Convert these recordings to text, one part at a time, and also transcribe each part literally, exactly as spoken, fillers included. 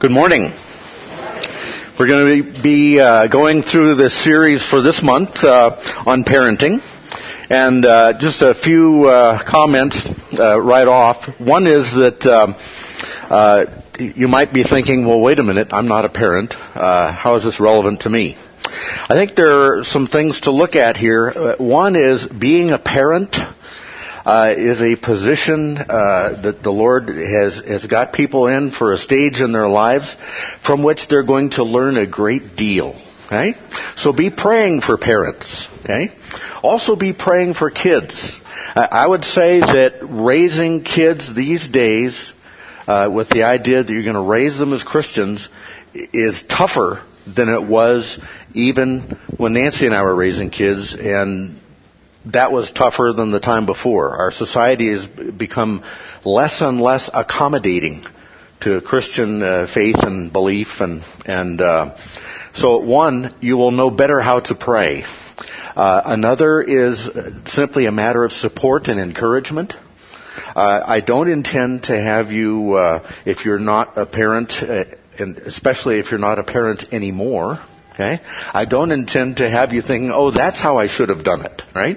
Good morning. We're going to be uh, going through this series for this month uh, on parenting. And uh, just a few uh, comments uh, right off. One is that um, uh, you might be thinking, well, wait a minute, I'm not a parent. Uh, how is this relevant to me? I think there are some things to look at here. Uh, one is being a parent Uh, is a position uh, that the Lord has, has got people in for a stage in their lives from which they're going to learn a great deal. Okay? So be praying for parents. Okay? Also be praying for kids. I, I would say that raising kids these days uh, with the idea that you're going to raise them as Christians is tougher than it was even when Nancy and I were raising kids, and that was tougher than the time before. Our society has become less and less accommodating to Christian uh, faith and belief, and and uh, so one, you will know better how to pray. Uh, another is simply a matter of support and encouragement. Uh, I don't intend to have you, uh, if you're not a parent, uh, and especially if you're not a parent anymore. Okay? I don't intend to have you thinking, oh, that's how I should have done it, right?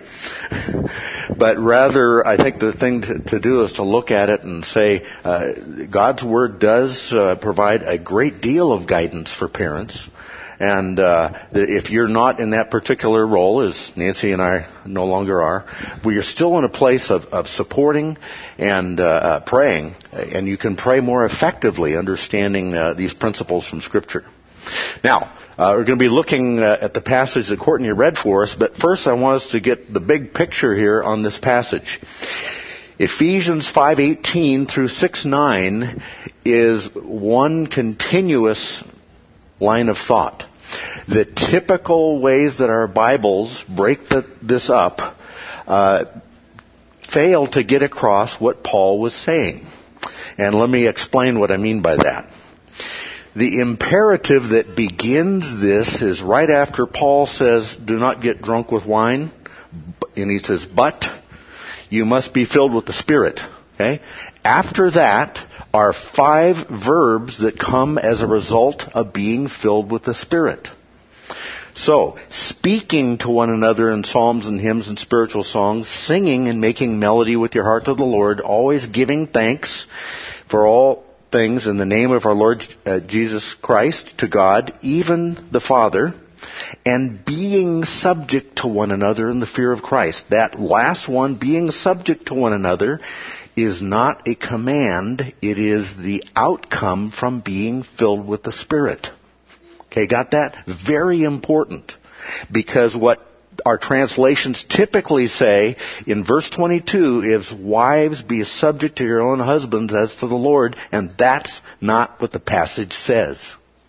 But rather, I think the thing to, to do is to look at it and say, uh, God's Word does uh, provide a great deal of guidance for parents. And uh, if you're not in that particular role, as Nancy and I no longer are, we are still in a place of, of supporting and uh, uh, praying, and you can pray more effectively understanding uh, these principles from Scripture. Now, uh, we're going to be looking uh, at the passage that Courtney read for us, but first I want us to get the big picture here on this passage. Ephesians five eighteen through six nine is one continuous line of thought. The typical ways that our Bibles break the, this up uh, fail to get across what Paul was saying. And let me explain what I mean by that. The imperative that begins this is right after Paul says, do not get drunk with wine. And he says, but you must be filled with the Spirit. Okay? After that are five verbs that come as a result of being filled with the Spirit. So, speaking to one another in psalms and hymns and spiritual songs, singing and making melody with your heart to the Lord, always giving thanks for all things in the name of our Lord uh, Jesus Christ to God, even the Father, and being subject to one another in the fear of Christ. That last one, being subject to one another, is not a command. It is the outcome from being filled with the Spirit. Okay, got that? Very important. Because what our translations typically say in verse twenty-two is, wives, be subject to your own husbands as to the Lord, and that's not what the passage says.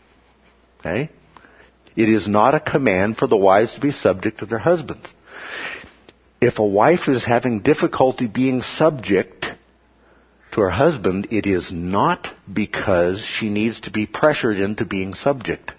Okay? It is not a command for the wives to be subject to their husbands. If a wife is having difficulty being subject to her husband, it is not because she needs to be pressured into being subject.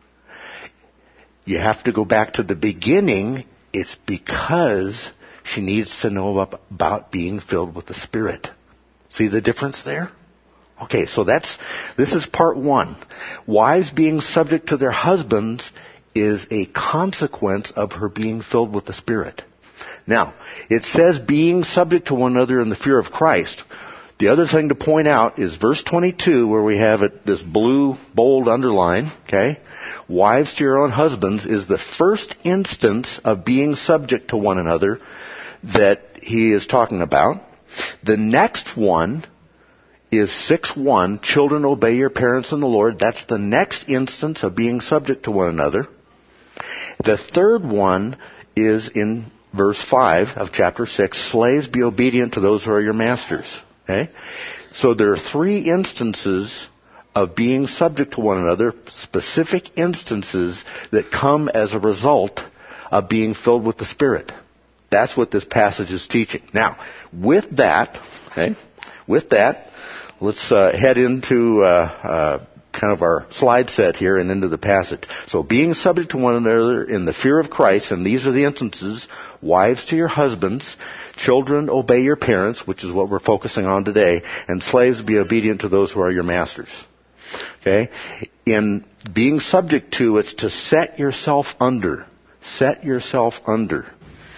You have to go back to the beginning. It's because she needs to know about being filled with the Spirit. See the difference there? Okay, so that's, this is part one. Wives being subject to their husbands is a consequence of her being filled with the Spirit. Now, it says being subject to one another in the fear of Christ. The other thing to point out is verse twenty-two, where we have it, this blue, bold underline, okay? Wives to your own husbands is the first instance of being subject to one another that he is talking about. The next one is six one, children obey your parents in the Lord. That's the next instance of being subject to one another. The third one is in verse five of chapter six, slaves be obedient to those who are your masters. Okay? So there are three instances of being subject to one another, specific instances that come as a result of being filled with the Spirit. That's what this passage is teaching. Now, with that, okay, with that, let's uh, head into uh, uh, kind of our slide set here and into the passage. So being subject to one another in the fear of Christ, and these are the instances: wives to your husbands, children obey your parents, which is what we're focusing on today, and slaves be obedient to those who are your masters. Okay? In being subject to, it's to set yourself under. Set yourself under.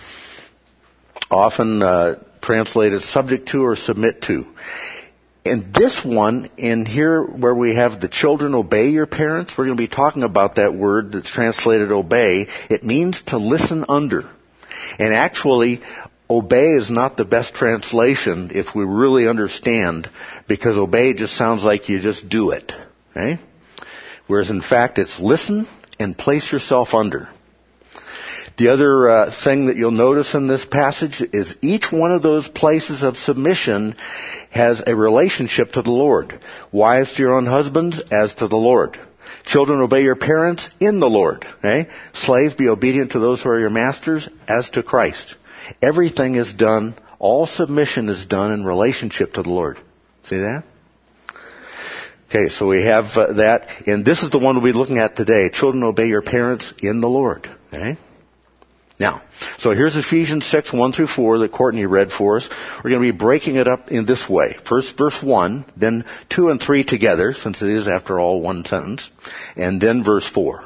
Often uh, translated subject to or submit to. And this one, in here where we have the children obey your parents, we're going to be talking about that word that's translated obey. It means to listen under. And actually, obey is not the best translation if we really understand, because obey just sounds like you just do it. Okay? Whereas in fact, it's listen and place yourself under. The other uh, thing that you'll notice in this passage is each one of those places of submission has a relationship to the Lord. Wives to your own husbands as to the Lord. Children, obey your parents in the Lord. Okay? Slaves, be obedient to those who are your masters as to Christ. Everything is done, all submission is done in relationship to the Lord. See that? Okay, so we have uh, that. And this is the one we'll be looking at today. Children, obey your parents in the Lord. Okay? Now, so here's Ephesians six, one through four that Courtney read for us. We're going to be breaking it up in this way. First verse one, then two and three together, since it is, after all, one sentence, and then verse four.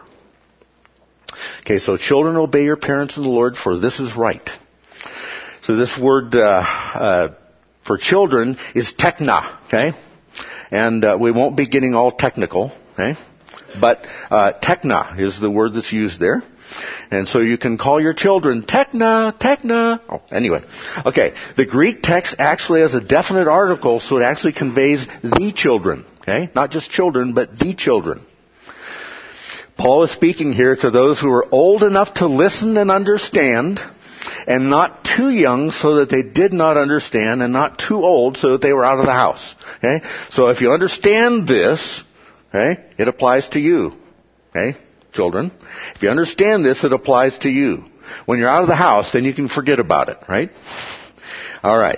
Okay, so children, obey your parents in the Lord, for this is right. So this word uh, uh, for children is tekna, okay? And uh, we won't be getting all technical, okay? But uh, tekna is the word that's used there. And so you can call your children tekna, tekna. Oh, anyway. Okay. The Greek text actually has a definite article, so it actually conveys the children. Okay? Not just children, but the children. Paul is speaking here to those who are old enough to listen and understand, and not too young so that they did not understand, and not too old so that they were out of the house. Okay? So if you understand this, okay, it applies to you. Okay? Children, if you understand this, it applies to you. When you're out of the house, then you can forget about it, right? All right.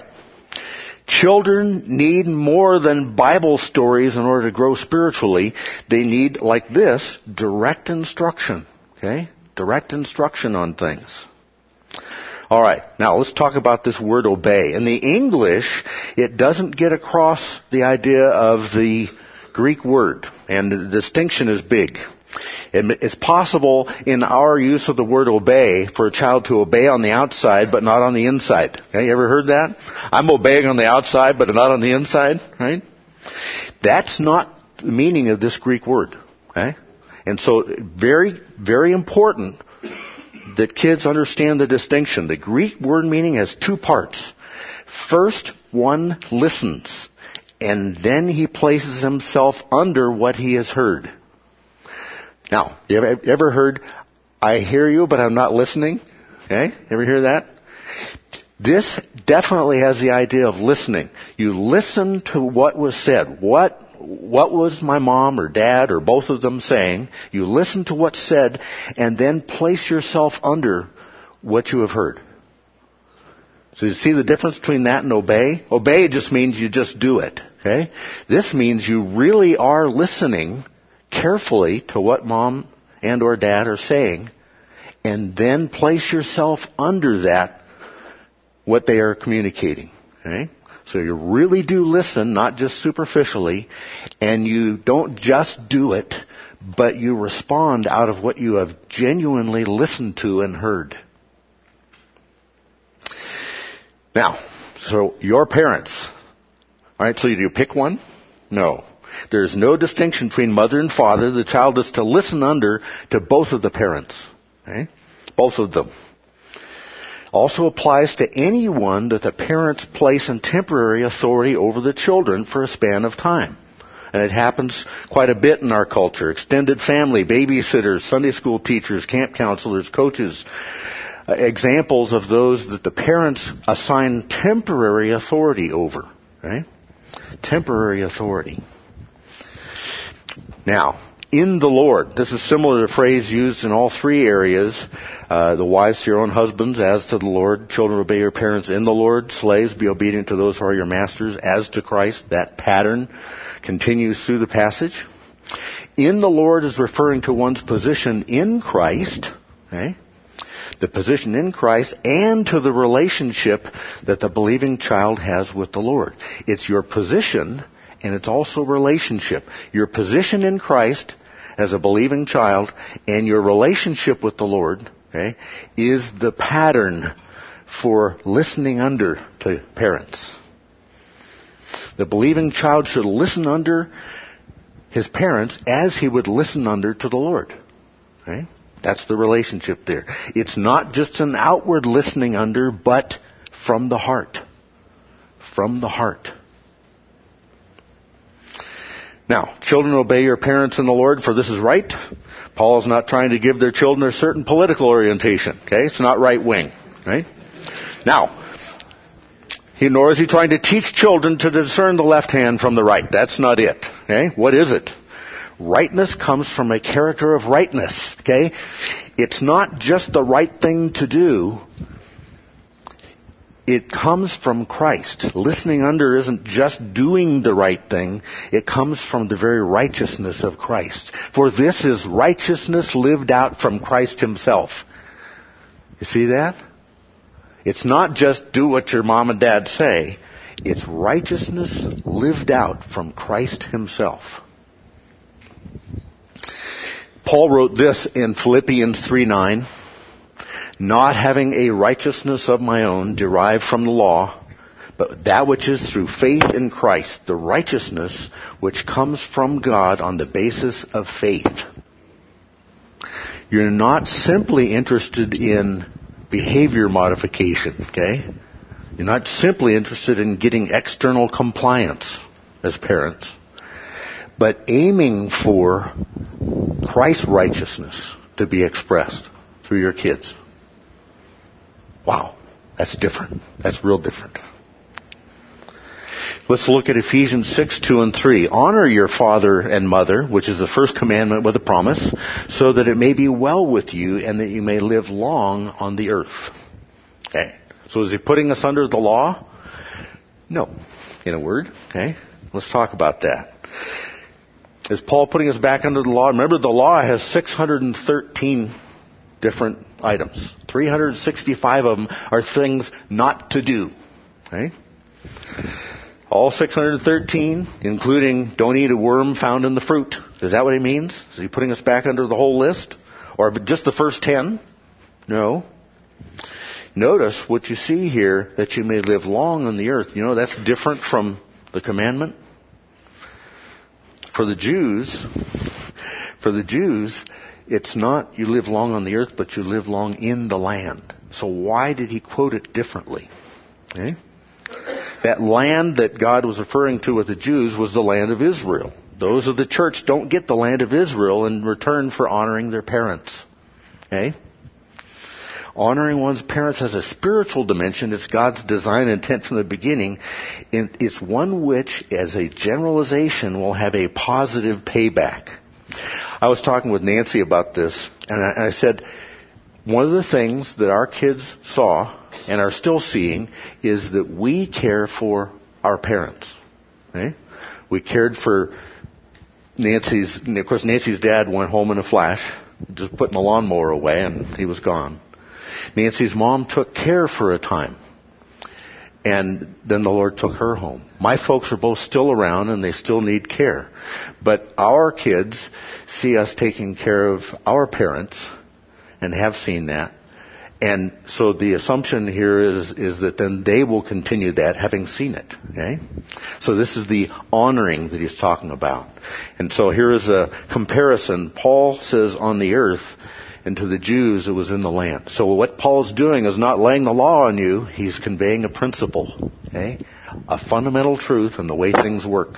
Children need more than Bible stories in order to grow spiritually. They need, like this, direct instruction. Okay? Direct instruction on things. All right. Now, let's talk about this word obey. In the English, it doesn't get across the idea of the Greek word, and the distinction is big. It's possible in our use of the word obey for a child to obey on the outside but not on the inside. Okay, you ever heard that? I'm obeying on the outside but not on the inside, right? That's not the meaning of this Greek word. Okay? And so very, very important that kids understand the distinction. The Greek word meaning has two parts. First, one listens, and then he places himself under what he has heard. Now, you ever, ever heard, I hear you, but I'm not listening? Okay? Ever hear that? This definitely has the idea of listening. You listen to what was said. What, what was my mom or dad or both of them saying? You listen to what's said and then place yourself under what you have heard. So you see the difference between that and obey? Obey just means you just do it. Okay? This means you really are listening carefully to what mom and or dad are saying, and then place yourself under that, what they are communicating. Okay? So you really do listen, not just superficially, and you don't just do it, but you respond out of what you have genuinely listened to and heard. Now, so your parents. All right, so do you pick one? No. There is no distinction between mother and father. The child is to listen under to both of the parents. Okay? Both of them. Also applies to anyone that the parents place in temporary authority over the children for a span of time. And it happens quite a bit in our culture. Extended family, babysitters, Sunday school teachers, camp counselors, coaches. Uh, examples of those that the parents assign temporary authority over. Okay? Temporary authority. Now, in the Lord. This is similar to the phrase used in all three areas. Uh, the wives to your own husbands as to the Lord. Children, obey your parents in the Lord. Slaves, be obedient to those who are your masters as to Christ. That pattern continues through the passage. In the Lord is referring to one's position in Christ. Okay? The position in Christ and to the relationship that the believing child has with the Lord. It's your position and it's also relationship. Your position in Christ as a believing child and your relationship with the Lord, okay, is the pattern for listening under to parents. The believing child should listen under his parents as he would listen under to the Lord. Okay? That's the relationship there. It's not just an outward listening under, but from the heart. From the heart. Now, children, obey your parents in the Lord, for this is right. Paul is not trying to give their children a certain political orientation. Okay? It's not right wing. Right? Now, he, nor is he trying to teach children to discern the left hand from the right. That's not it. Okay? What is it? Rightness comes from a character of rightness. Okay? It's not just the right thing to do. It comes from Christ. Listening under isn't just doing the right thing. It comes from the very righteousness of Christ. For this is righteousness lived out from Christ himself. You see that? It's not just do what your mom and dad say. It's righteousness lived out from Christ himself. Paul wrote this in Philippians three nine. Not having a righteousness of my own derived from the law, but that which is through faith in Christ, the righteousness which comes from God on the basis of faith. You're not simply interested in behavior modification, okay? You're not simply interested in getting external compliance as parents, but aiming for Christ's righteousness to be expressed through your kids. Wow, that's different. That's real different. Let's look at Ephesians six, two and three. Honor your father and mother, which is the first commandment with a promise, so that it may be well with you and that you may live long on the earth. Okay. So is he putting us under the law? No. In a word. Okay. Let's talk about that. Is Paul putting us back under the law? Remember, the law has six hundred thirteen different items. three hundred sixty-five of them are things not to do. Okay? All six hundred thirteen, including don't eat a worm found in the fruit. Is that what he means? Is he putting us back under the whole list? Or just the first ten? No. Notice what you see here, that you may live long on the earth. You know, that's different from the commandment. For the Jews, for the Jews, it's not you live long on the earth, but you live long in the land. So why did he quote it differently? Okay? That land that God was referring to with the Jews was the land of Israel. Those of the church don't get the land of Israel in return for honoring their parents. Okay? Honoring one's parents has a spiritual dimension. It's God's design and intent from the beginning. It's one which, as a generalization, will have a positive payback. I was talking with Nancy about this, and I, and I said, one of the things that our kids saw and are still seeing is that we care for our parents. Okay? We cared for Nancy's, of course Nancy's dad went home in a flash, just putting the lawnmower away, and he was gone. Nancy's mom took care for a time, and then the Lord took her home. My folks are both still around, and they still need care. But our kids see us taking care of our parents, and have seen that. And so the assumption here is, is that then they will continue that, having seen it. Okay? So this is the honoring that he's talking about. And so here is a comparison. Paul says on the earth, and to the Jews it was in the land. So what Paul's doing is not laying the law on you. He's conveying a principle. Okay? A fundamental truth in the way things work.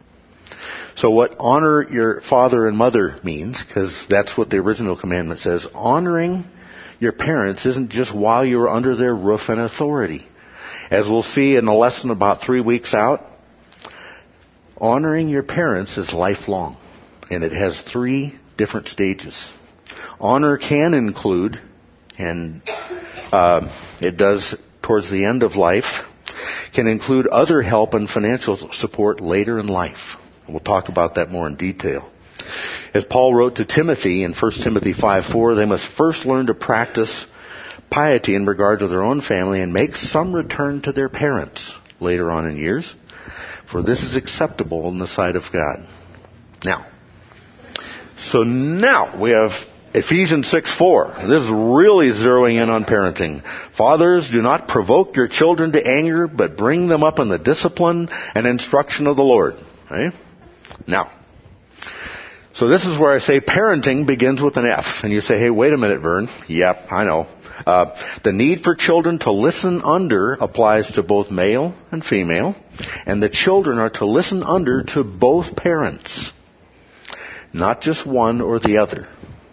So what honor your father and mother means, because that's what the original commandment says, honoring your parents isn't just while you're under their roof and authority. As we'll see in a lesson about three weeks out, honoring your parents is lifelong. And it has three different stages. Honor can include, and uh, it does towards the end of life, can include other help and financial support later in life. And we'll talk about that more in detail. As Paul wrote to Timothy in First Timothy five four, they must first learn to practice piety in regard to their own family and make some return to their parents later on in years. For this is acceptable in the sight of God. Now, so now we have Ephesians six four. This is really zeroing in on parenting. Fathers, do not provoke your children to anger, but bring them up in the discipline and instruction of the Lord. Okay? Now, so this is where I say parenting begins with an F. And you say, hey, wait a minute, Vern. Yep, I know. Uh, the need for children to listen under applies to both male and female. And the children are to listen under to both parents. Not just one or the other.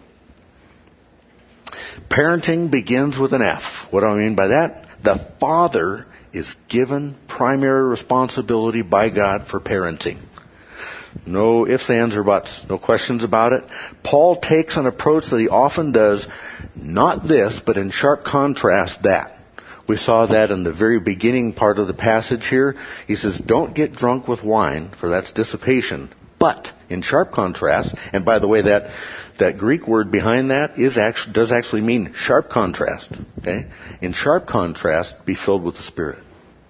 Parenting begins with an F. What do I mean by that? The father is given primary responsibility by God for parenting. No ifs, ands, or buts. No questions about it. Paul takes an approach that he often does, not this, but in sharp contrast that. We saw that in the very beginning part of the passage here. He says, don't get drunk with wine, for that's dissipation. But, in sharp contrast, and by the way, that, that Greek word behind that is actually, does actually mean sharp contrast. Okay? In sharp contrast, be filled with the Spirit.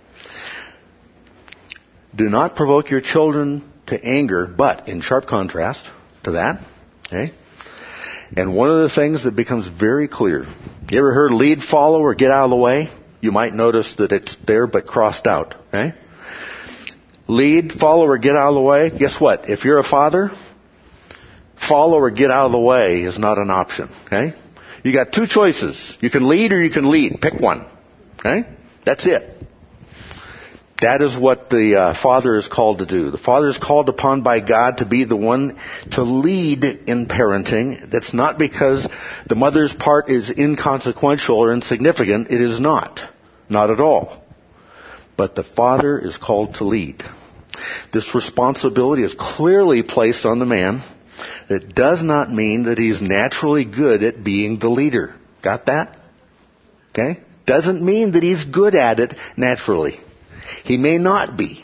Do not provoke your children to anger, but in sharp contrast to that, okay? And one of the things that becomes very clear, you ever heard lead, follow, or get out of the way? You might notice that it's there but crossed out, okay? Lead, follow, or get out of the way. Guess what? If you're a father, follow or get out of the way is not an option, okay? You got two choices. You can lead or you can lead. Pick one, okay? That's it. That is what the uh, father is called to do. The father is called upon by God to be the one to lead in parenting. That's not because the mother's part is inconsequential or insignificant. It is not. Not at all. But the father is called to lead. This responsibility is clearly placed on the man. It does not mean that he's naturally good at being the leader. Got that? Okay? Doesn't mean that he's good at it naturally. He may not be.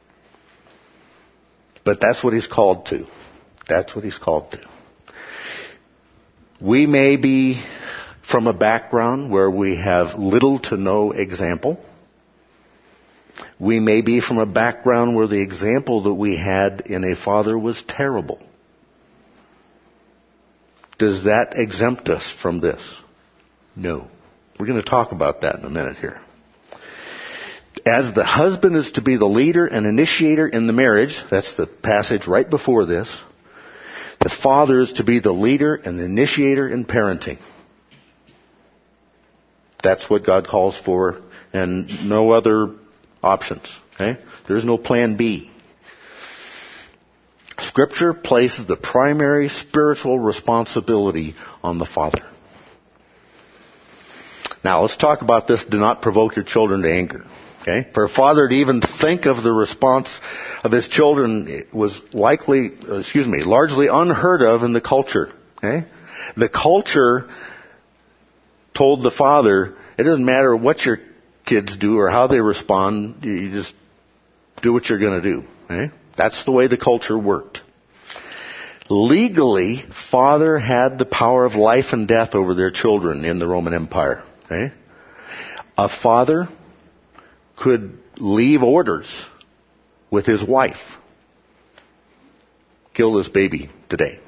But that's what he's called to. That's what he's called to. We may be from a background where we have little to no example. We may be from a background where the example that we had in a father was terrible. Does that exempt us from this? No. We're going to talk about that in a minute here. As the husband is to be the leader and initiator in the marriage, that's the passage right before this, the father is to be the leader and the initiator in parenting. That's what God calls for, and no other options. Okay? There's no plan B. Scripture places the primary spiritual responsibility on the father. Now, let's talk about this, do not provoke your children to anger. Okay? For a father to even think of the response of his children was likely, excuse me, largely unheard of in the culture. Okay? The culture told the father, it doesn't matter what your kids do or how they respond, you just do what you're going to do. Okay? That's the way the culture worked. Legally, father had the power of life and death over their children in the Roman Empire. Okay? A father could leave orders with his wife. Kill this baby today.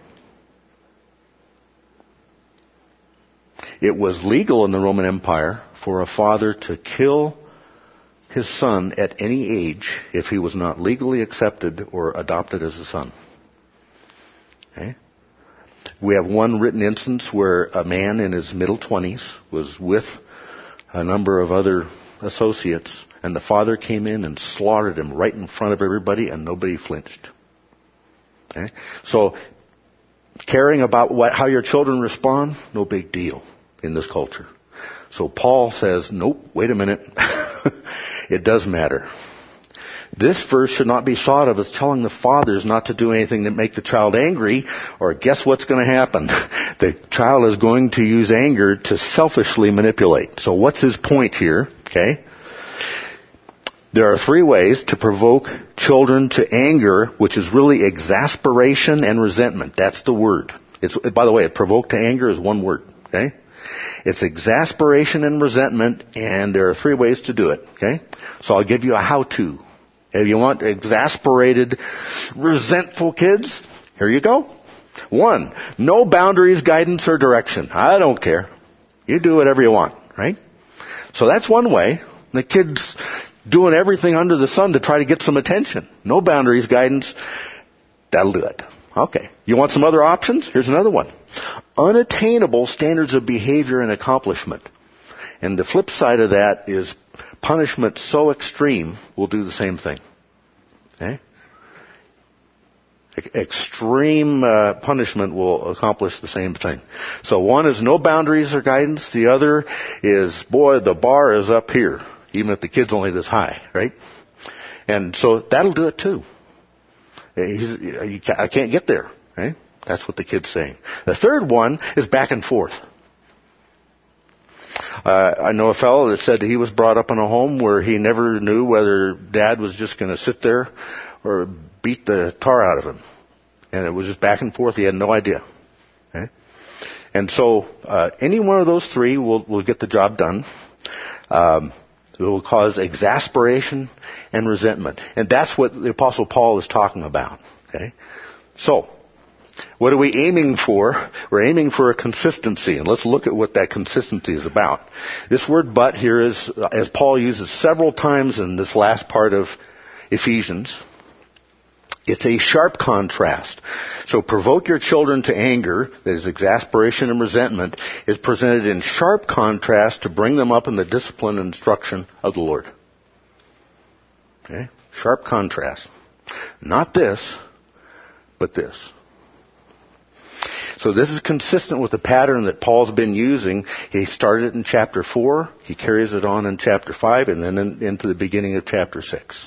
It was legal in the Roman Empire for a father to kill his son at any age if he was not legally accepted or adopted as a son. Okay? We have one written instance where a man in his middle twenties was with a number of other associates, and the father came in and slaughtered him right in front of everybody, and nobody flinched. Okay? So, caring about what, how your children respond, no big deal in this culture. So Paul says, nope, wait a minute. It does matter. This verse should not be thought of as telling the fathers not to do anything that make the child angry, or guess what's going to happen? The child is going to use anger to selfishly manipulate. So what's his point here? Okay. There are three ways to provoke children to anger, which is really exasperation and resentment. That's the word. It's, by the way, provoke to anger is one word. Okay. It's exasperation and resentment, and there are three ways to do it. Okay. So I'll give you a how-to. If you want exasperated, resentful kids, here you go. One, no boundaries, guidance, or direction. I don't care. You do whatever you want, right? So that's one way. The kid's doing everything under the sun to try to get some attention. No boundaries, guidance. That'll do it. Okay. You want some other options? Here's another one. Unattainable standards of behavior and accomplishment. And the flip side of that is punishment so extreme will do the same thing. Okay? Extreme uh, punishment will accomplish the same thing. So one is no boundaries or guidance. The other is, boy, the bar is up here, even if the kid's only this high, right? And so that'll do it too. He's, I can't get there, right? That's what the kid's saying. The third one is back and forth. Uh, I know a fellow that said that he was brought up in a home where he never knew whether dad was just going to sit there or beat the tar out of him. And it was just back and forth. He had no idea. Okay? And so uh, any one of those three will, will get the job done. Um, it will cause exasperation and resentment. And that's what the Apostle Paul is talking about. Okay? So, what are we aiming for? We're aiming for a consistency, and let's look at what that consistency is about. This word but here is, as Paul uses several times in this last part of Ephesians, it's a sharp contrast. So provoke your children to anger, that is exasperation and resentment, is presented in sharp contrast to bring them up in the discipline and instruction of the Lord. Okay? Sharp contrast. Not this, but this. So this is consistent with the pattern that Paul's been using. He started it in chapter four, he carries it on in chapter five, and then in, into the beginning of chapter six.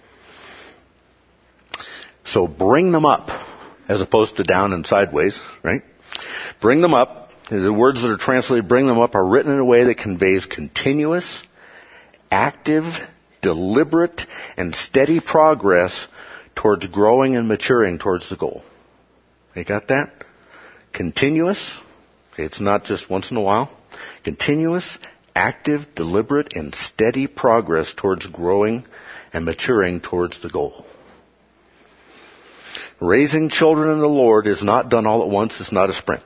So bring them up, as opposed to down and sideways, right? Bring them up. The words that are translated, bring them up, are written in a way that conveys continuous, active, deliberate, and steady progress towards growing and maturing towards the goal. You got that? Continuous. Okay, it's not just once in a while. Continuous, active, deliberate, and steady progress towards growing and maturing towards the goal. Raising children in the Lord is not done all at once. It's not a sprint.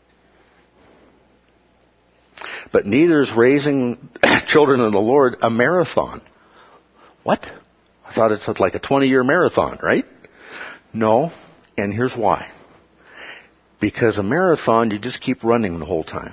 But neither is raising children in the Lord a marathon. What? I thought it was like a twenty-year marathon, right? No, and here's why. Because a marathon, you just keep running the whole time.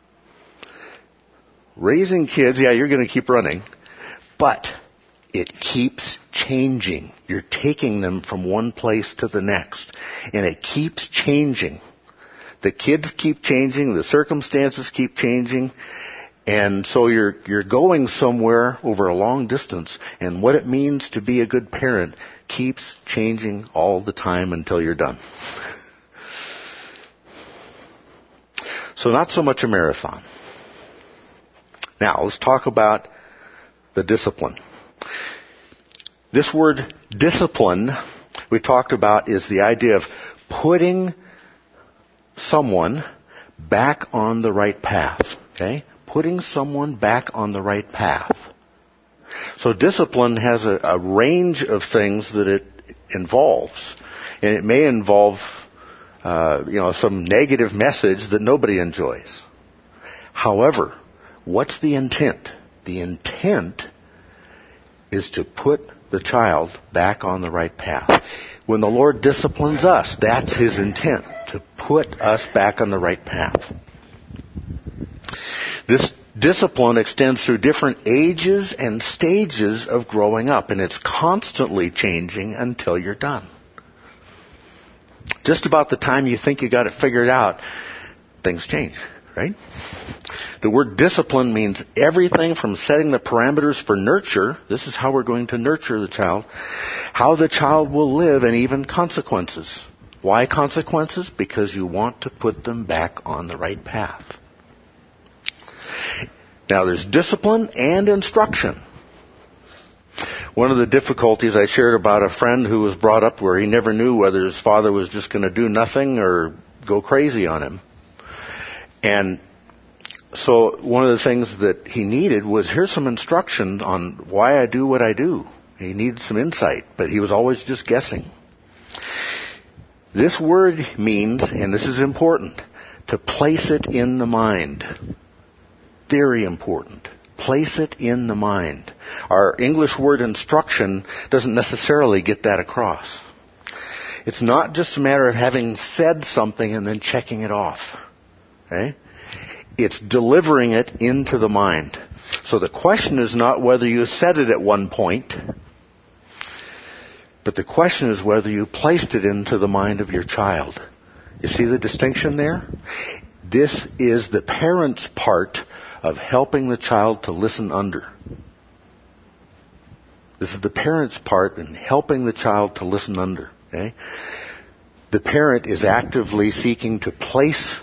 Raising kids, yeah, you're going to keep running, but it keeps changing. You're taking them from one place to the next, and it keeps changing. The kids keep changing, the circumstances keep changing, and so you're you're going somewhere over a long distance, and what it means to be a good parent keeps changing all the time until you're done. So not so much a marathon. Now, let's talk about the discipline. This word discipline we talked about is the idea of putting someone back on the right path. Okay? Putting someone back on the right path. So discipline has a, a range of things that it involves. And it may involve Uh, you know, some negative message that nobody enjoys. However, what's the intent? The intent is to put the child back on the right path. When the Lord disciplines us, that's His intent, to put us back on the right path. This discipline extends through different ages and stages of growing up, and it's constantly changing until you're done. Just about the time you think you got it figured out, things change, right? The word discipline means everything from setting the parameters for nurture, this is how we're going to nurture the child, how the child will live, and even consequences. Why consequences? Because you want to put them back on the right path. Now there's discipline and instruction. One of the difficulties I shared about a friend who was brought up where he never knew whether his father was just going to do nothing or go crazy on him. And so one of the things that he needed was, here's some instruction on why I do what I do. He needed some insight, but he was always just guessing. This word means, and this is important, to place it in the mind. Very important. Place it in the mind. Our English word instruction doesn't necessarily get that across. It's not just a matter of having said something and then checking it off. Okay? It's delivering it into the mind. So the question is not whether you said it at one point, but the question is whether you placed it into the mind of your child. You see the distinction there? This is the parent's part of helping the child to listen under. This is the parent's part in helping the child to listen under. Okay? The parent is actively seeking to place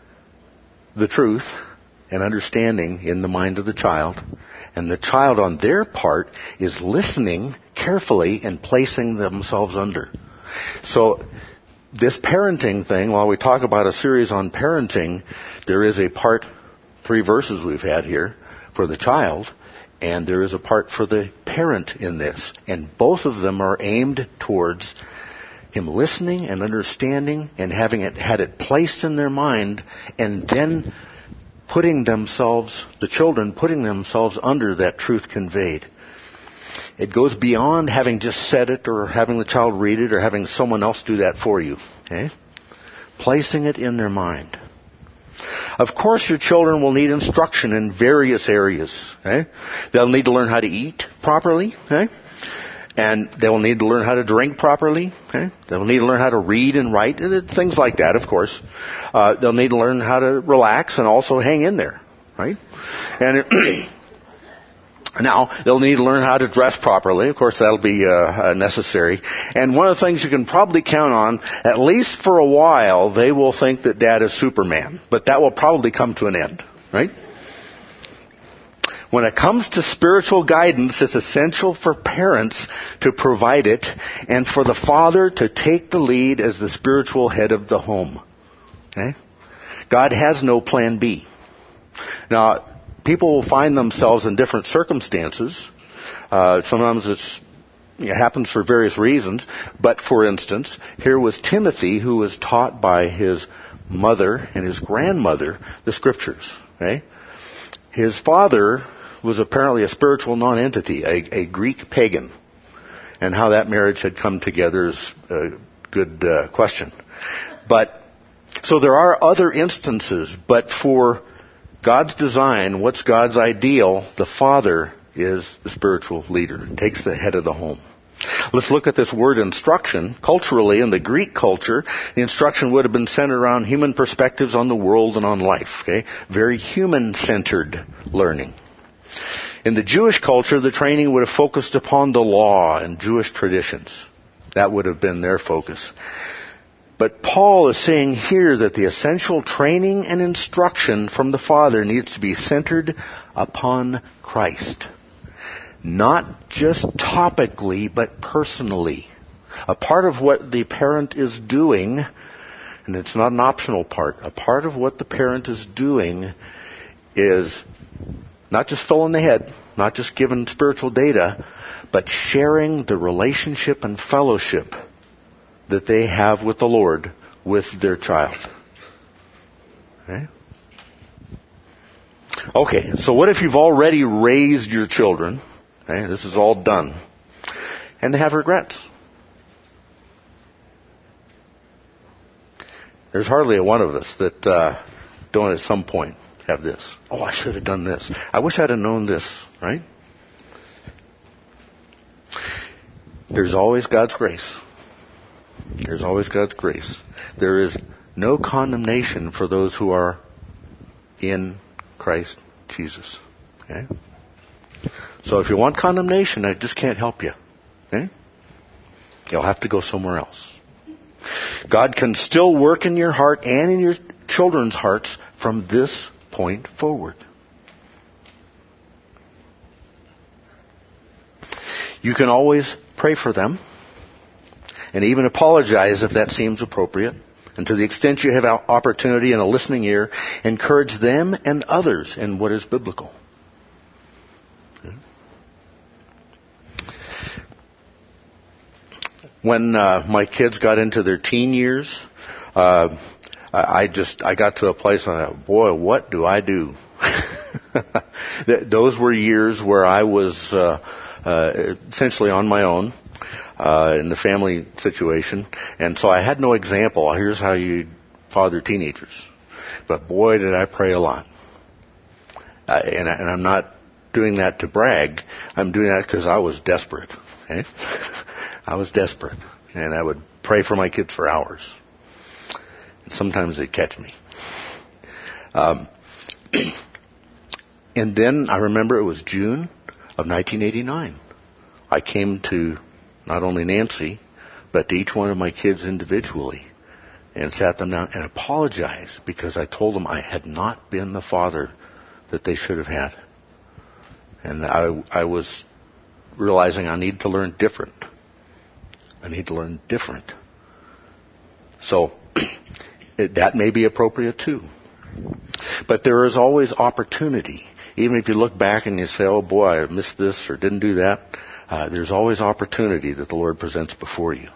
the truth and understanding in the mind of the child, and the child on their part is listening carefully and placing themselves under. So this parenting thing, while we talk about a series on parenting, there is a part, three verses we've had here, for the child, and there is a part for the parent in this. And both of them are aimed towards him listening and understanding and having it had it placed in their mind, and then putting themselves, the children putting themselves under that truth conveyed. It goes beyond having just said it or having the child read it or having someone else do that for you. Okay? Placing it in their mind. Of course, your children will need instruction in various areas. Okay? They'll need to learn how to eat properly. Okay? And they'll need to learn how to drink properly. Okay? They'll need to learn how to read and write. Things like that, of course. Uh, they'll need to learn how to relax and also hang in there. Right? And now, they'll need to learn how to dress properly. Of course, that'll be uh, uh, necessary. And one of the things you can probably count on, at least for a while, they will think that Dad is Superman. But that will probably come to an end. Right? When it comes to spiritual guidance, it's essential for parents to provide it and for the father to take the lead as the spiritual head of the home. Okay? God has no plan B. Now, people will find themselves in different circumstances. Uh, sometimes it's, it happens for various reasons. But, for instance, here was Timothy, who was taught by his mother and his grandmother the Scriptures. Okay? His father was apparently a spiritual nonentity, a, a Greek pagan. And how that marriage had come together is a good uh, question. But, so there are other instances, but for God's design, what's God's ideal? The father is the spiritual leader, takes the head of the home. Let's look at this word instruction. Culturally, in the Greek culture, the instruction would have been centered around human perspectives on the world and on life. Okay? Very human-centered learning. In the Jewish culture, the training would have focused upon the law and Jewish traditions. That would have been their focus. But Paul is saying here that the essential training and instruction from the Father needs to be centered upon Christ. Not just topically, but personally. A part of what the parent is doing, and it's not an optional part, a part of what the parent is doing is not just filling the head, not just giving spiritual data, but sharing the relationship and fellowship that they have with the Lord, with their child. Okay? Okay, so what if you've already raised your children? Okay, this is all done. And they have regrets. There's hardly a one of us that uh, don't at some point have this. Oh, I should have done this. I wish I'd have known this, right? There's always God's grace. There's always God's grace. There is no condemnation for those who are in Christ Jesus. Okay? So if you want condemnation, I just can't help you. Okay? You'll have to go somewhere else. God can still work in your heart and in your children's hearts from this point forward. You can always pray for them and even apologize if that seems appropriate. And to the extent you have opportunity and a listening ear, encourage them and others in what is biblical. when uh, my kids got into their teen years, uh, I just I got to a place where I thought, boy, what do I do? Those were years where I was uh, uh, essentially on my own uh, in the family situation, and so I had no example. Here's how you father teenagers. But boy, did I pray a lot. Uh, and, I, and I'm not doing that to brag. I'm doing that because I was desperate. Okay? I was desperate, and I would pray for my kids for hours. And sometimes they'd catch me. Um, and then I remember it was June of nineteen eighty-nine. I came to not only Nancy, but to each one of my kids individually and sat them down and apologized because I told them I had not been the father that they should have had. And I, I was realizing I need to learn different. I need to learn different. So it, that may be appropriate too. But there is always opportunity. Even if you look back and you say, oh boy, I missed this or didn't do that, uh, there's always opportunity that the Lord presents before you.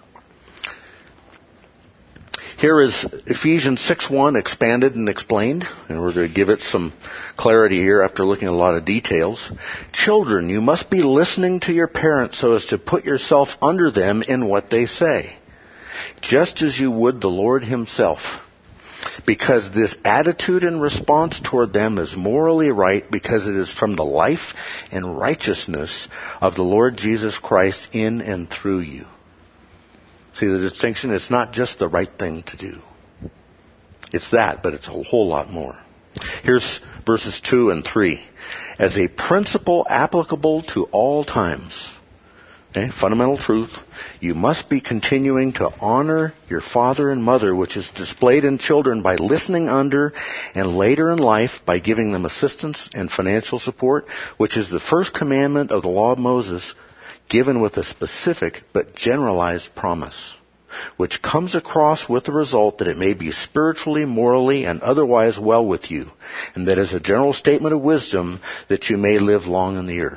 Here is Ephesians six one expanded and explained, and we're going to give it some clarity here after looking at a lot of details. Children, you must be listening to your parents so as to put yourself under them in what they say, just as you would the Lord himself, because this attitude and response toward them is morally right because it is from the life and righteousness of the Lord Jesus Christ in and through you. See the distinction? It's not just the right thing to do. It's that, but it's a whole lot more. Here's verses two and three. As a principle applicable to all times, okay, fundamental truth, you must be continuing to honor your father and mother, which is displayed in children by listening under and later in life by giving them assistance and financial support, which is the first commandment of the law of Moses, given with a specific but generalized promise, which comes across with the result that it may be spiritually, morally, and otherwise well with you, and that is a general statement of wisdom that you may live long on the earth.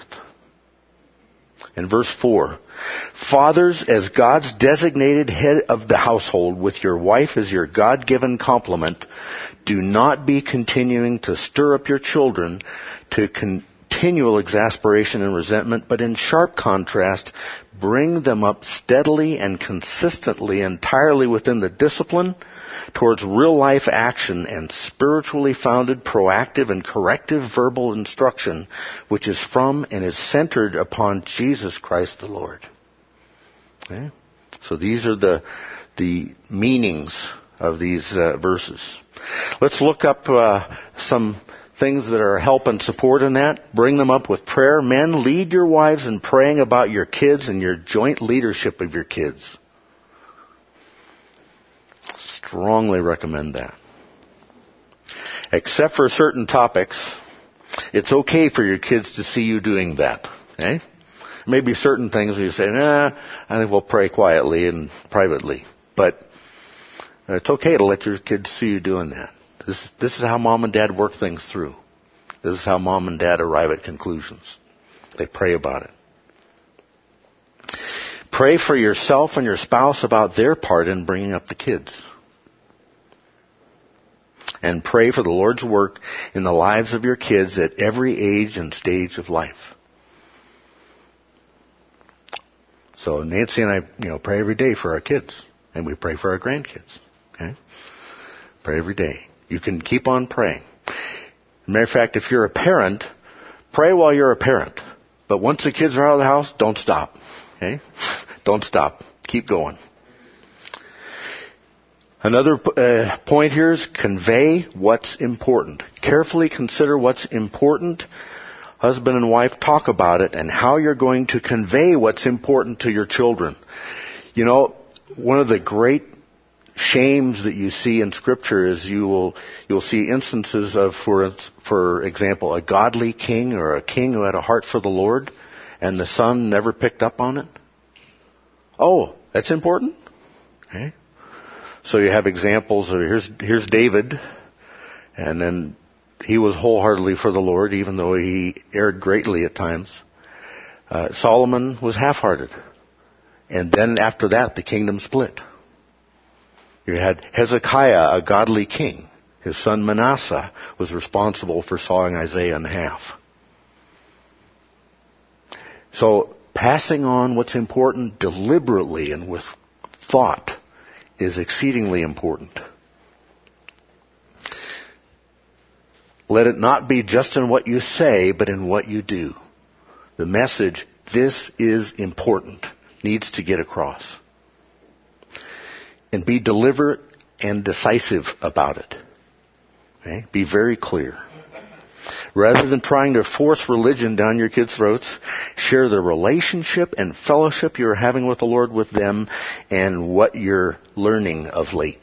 In verse four, fathers, as God's designated head of the household, with your wife as your God-given complement, do not be continuing to stir up your children to con- continual exasperation and resentment, but in sharp contrast, bring them up steadily and consistently, entirely within the discipline towards real-life action and spiritually founded, proactive, and corrective verbal instruction, which is from and is centered upon Jesus Christ the Lord. Okay? So these are the the meanings of these uh, verses. Let's look up uh, some things that are help and support in that. Bring them up with prayer. Men, lead your wives in praying about your kids and your joint leadership of your kids. Strongly recommend that. Except for certain topics, it's okay for your kids to see you doing that. Okay? Maybe certain things where you say, nah, I think we'll pray quietly and privately. But it's okay to let your kids see you doing that. This, this is how mom and dad work things through. This is how mom and dad arrive at conclusions. They pray about it. Pray for yourself and your spouse about their part in bringing up the kids. And pray for the Lord's work in the lives of your kids at every age and stage of life. So Nancy and I, you know, pray every day for our kids. And we pray for our grandkids. Okay? Pray every day. You can keep on praying. Matter of fact, if you're a parent, pray while you're a parent. But once the kids are out of the house, don't stop. Okay? Don't stop. Keep going. Another uh, point here is convey what's important. Carefully consider what's important. Husband and wife, talk about it and how you're going to convey what's important to your children. You know, one of the great shames that you see in Scripture is you will you'll see instances of, for for example, a godly king or a king who had a heart for the Lord, and the son never picked up on it. Oh, that's important. Okay, so you have examples of here's here's David, and then he was wholeheartedly for the Lord, even though he erred greatly at times. Uh, Solomon was half-hearted. And then after that, the kingdom split. You had Hezekiah, a godly king. His son Manasseh was responsible for sawing Isaiah in half. So passing on what's important deliberately and with thought is exceedingly important. Let it not be just in what you say, but in what you do. The message, this is important, needs to get across. And be deliberate and decisive about it. Okay? Be very clear. Rather than trying to force religion down your kids' throats, share the relationship and fellowship you're having with the Lord with them and what you're learning of late.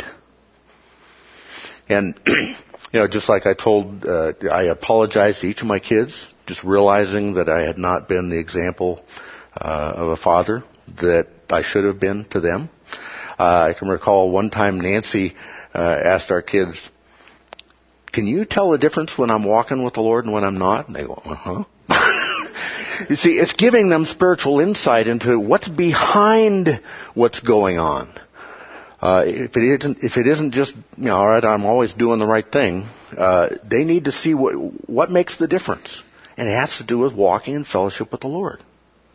And, you know, just like I told, uh, I apologize to each of my kids, just realizing that I had not been the example uh, of a father that I should have been to them. Uh, I can recall one time Nancy uh, asked our kids, "Can you tell the difference when I'm walking with the Lord and when I'm not?" And they go, "Uh-huh." You see, it's giving them spiritual insight into what's behind what's going on. Uh, if it isn't, if it isn't just, you know, all right, I'm always doing the right thing, uh, they need to see what, what makes the difference. And it has to do with walking in fellowship with the Lord.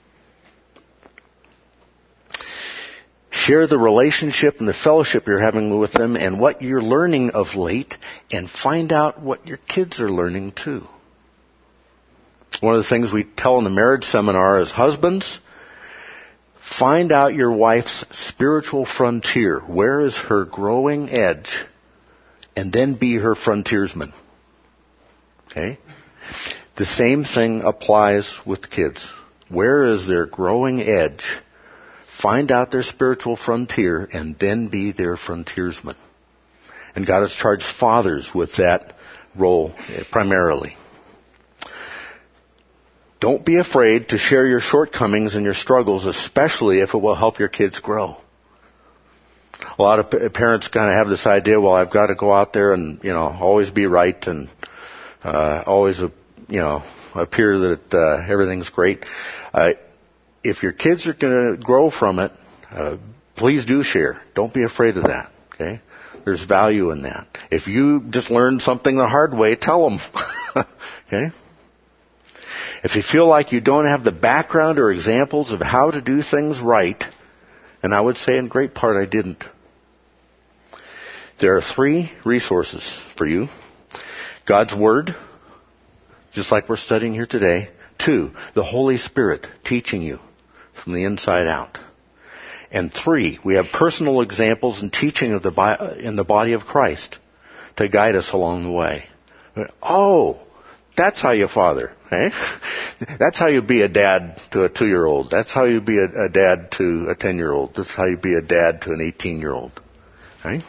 Share the relationship and the fellowship you're having with them and what you're learning of late, and find out what your kids are learning too. One of the things we tell in the marriage seminar is, husbands, find out your wife's spiritual frontier. Where is her growing edge? And then be her frontiersman. Okay? The same thing applies with kids. Where is their growing edge? Find out their spiritual frontier and then be their frontiersman. And God has charged fathers with that role primarily. Don't be afraid to share your shortcomings and your struggles, especially if it will help your kids grow. A lot of parents kind of have this idea, well, I've got to go out there and, you know, always be right and uh, always, uh, you know, appear that uh, everything's great. Uh, if your kids are going to grow from it, uh, please do share. Don't be afraid of that, okay? There's value in that. If you just learned something the hard way, tell them, okay? If you feel like you don't have the background or examples of how to do things right, and I would say in great part I didn't, there are three resources for you. God's Word, just like we're studying here today. Two, the Holy Spirit teaching you from the inside out. And three, we have personal examples and teaching of the in the body of Christ to guide us along the way. Oh, that's how you father, eh? That's how you be a dad to a two-year-old. That's how you be a, a dad to a ten-year-old. That's how you be a dad to an eighteen-year-old, right?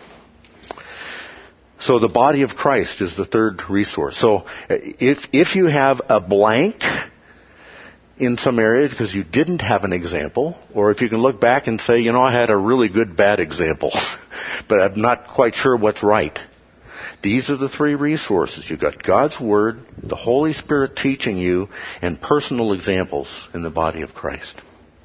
So the body of Christ is the third resource. So if if you have a blank in some areas because you didn't have an example, or if you can look back and say, you know, I had a really good bad example, but I'm not quite sure what's right. These are the three resources. You've got God's Word, the Holy Spirit teaching you, and personal examples in the body of Christ.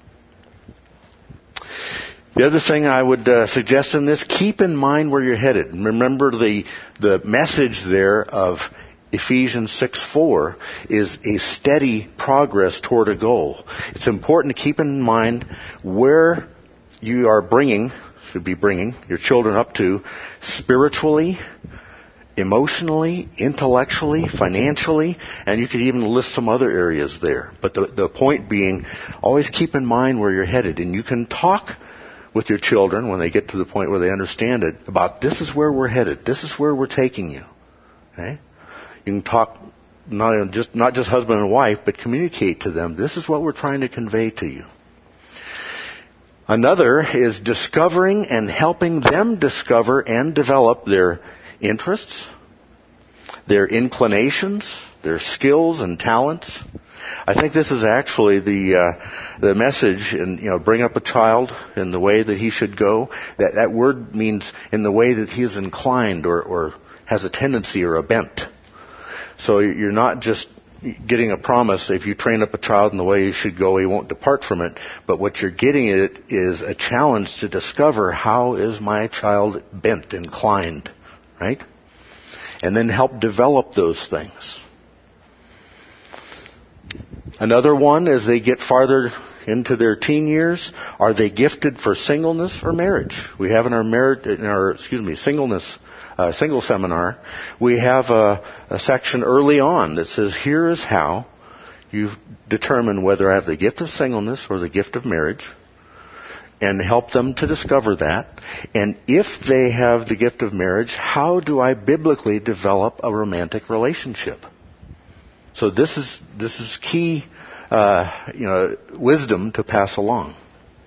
The other thing I would uh, suggest in this, keep in mind where you're headed. And remember the the message there of Ephesians six four is a steady progress toward a goal. It's important to keep in mind where you are bringing, should be bringing, your children up to spiritually, emotionally, intellectually, financially, and you could even list some other areas there. But the, the point being, always keep in mind where you're headed. And you can talk with your children when they get to the point where they understand it about, this is where we're headed. This is where we're taking you. Okay? You can talk not just, not just husband and wife, but communicate to them, this is what we're trying to convey to you. Another is discovering and helping them discover and develop their interests, their inclinations, their skills and talents. I think this is actually the uh, the message in, you know, bring up a child in the way that he should go. That that word means in the way that he is inclined or, or has a tendency or a bent. So you're not just getting a promise. If you train up a child in the way he should go, he won't depart from it. But what you're getting at is a challenge to discover, how is my child bent, inclined, right? And then help develop those things. Another one, as they get farther into their teen years, are they gifted for singleness or marriage? We have in our marriage, in our excuse me, singleness uh, single seminar, we have a, a section early on that says, here is how you determine whether I have the gift of singleness or the gift of marriage, and help them to discover that. And if they have the gift of marriage, how do I biblically develop a romantic relationship? So this is this is key, uh, you know, wisdom to pass along.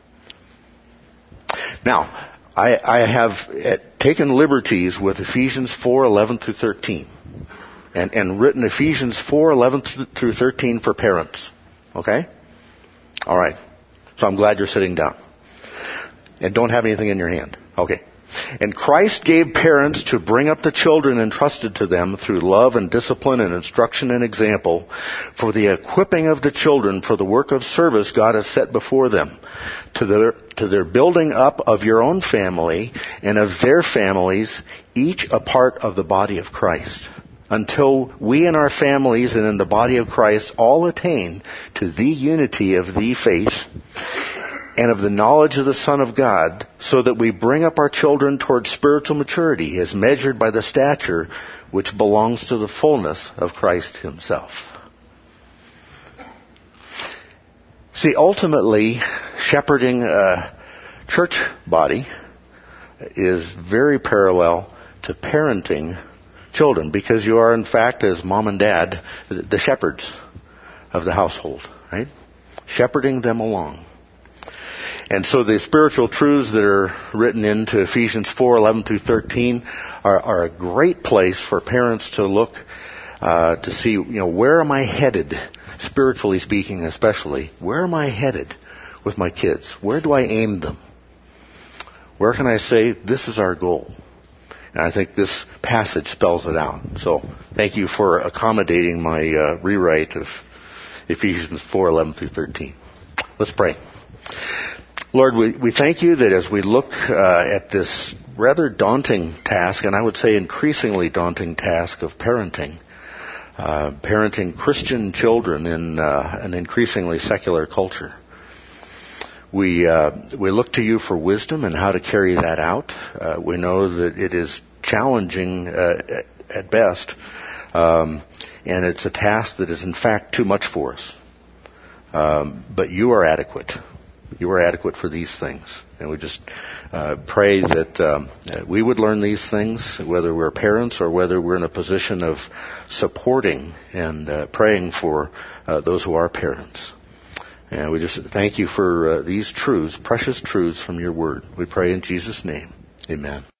Now, I, I have taken liberties with Ephesians four eleven through thirteen, and and written Ephesians four eleven through thirteen for parents. Okay, all right. So I'm glad you're sitting down, and don't have anything in your hand. Okay. And Christ gave parents to bring up the children entrusted to them through love and discipline and instruction and example, for the equipping of the children for the work of service God has set before them, to their, to their building up of your own family and of their families, each a part of the body of Christ, until we in our families and in the body of Christ all attain to the unity of the faith and of the knowledge of the Son of God, so that we bring up our children towards spiritual maturity, as measured by the stature which belongs to the fullness of Christ Himself. See, ultimately, shepherding a church body is very parallel to parenting children, because you are, in fact, as mom and dad, the shepherds of the household, right? Shepherding them along. And so the spiritual truths that are written into Ephesians four eleven through thirteen are, are a great place for parents to look uh, to see, you know, where am I headed, spiritually speaking especially. Where am I headed with my kids? Where do I aim them? Where can I say, this is our goal? And I think this passage spells it out. So thank you for accommodating my uh, rewrite of Ephesians four eleven through thirteen. Let's pray. Lord, we, we thank you that as we look uh, at this rather daunting task, and I would say increasingly daunting task of parenting, uh, parenting Christian children in uh, an increasingly secular culture, we uh, we look to you for wisdom and how to carry that out. Uh, we know that it is challenging uh, at, at best, um, and it's a task that is in fact too much for us. Um, but you are adequate. You are adequate for these things. And we just uh, pray that um, we would learn these things, whether we're parents or whether we're in a position of supporting and uh, praying for uh, those who are parents. And we just thank you for uh, these truths, precious truths from your word. We pray in Jesus' name. Amen.